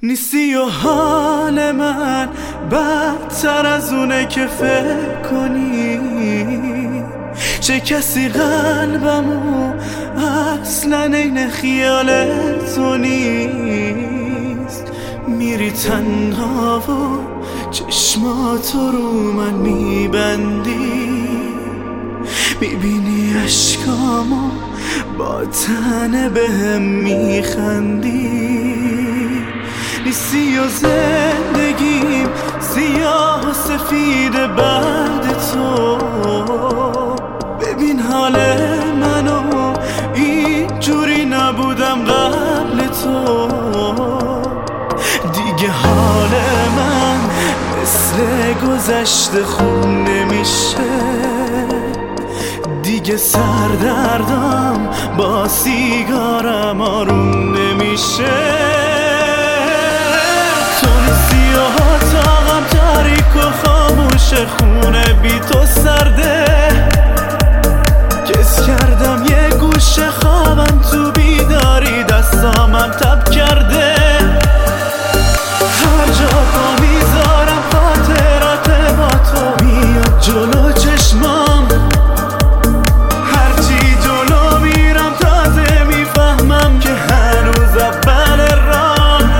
نیستی و حال من بدتر از اونه که فکر کنی. چه کسی قلبمو اصلا این خیال تو نیست. میری تنها و چشماتو رو من میبندی، میبینی اشکامو با تنه بهم میخندی. نیستی و زندگیم سیاه و سفید بعد تو. ببین حال منو، اینجوری نبودم قبل تو. دیگه حال من مثل گذشته خوب نمیشه. دیگه سردردم با سیگارم آروم نمیشه. تو نیستی و اتاقم تاریک و خاموش، خونه بی تو سرده. کس کردم یه گوشه خوابم تو بیداری، دستامم تب کرده. هر جا پا میذارم خاطرات با تو میاد جلو چشمام. هرچی جلو میرم تازه میفهمم که هنوز اول راه.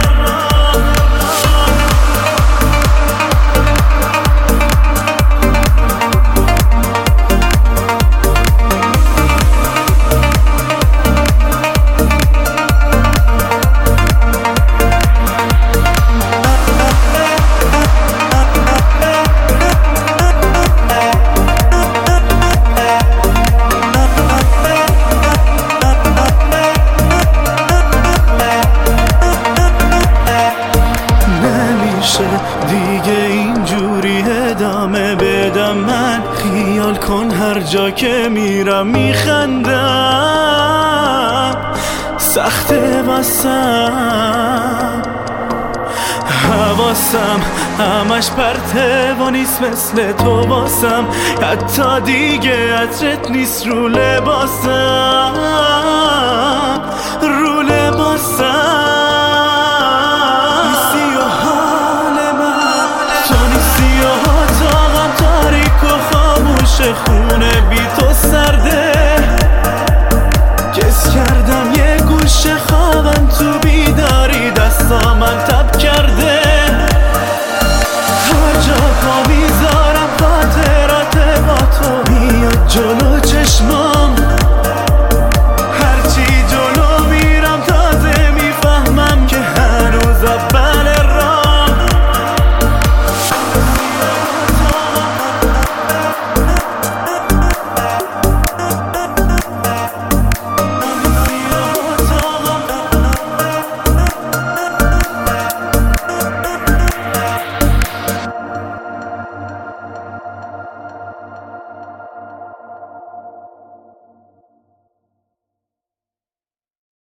دیگه اینجوری ادامه بدم من، خیال کن هر جا که میرم میخندم. سخته واسم حواسم همش پرته و نیست مثل تو واسم. حتی دیگه عطرت نیست رو لباسم، رو لباسم.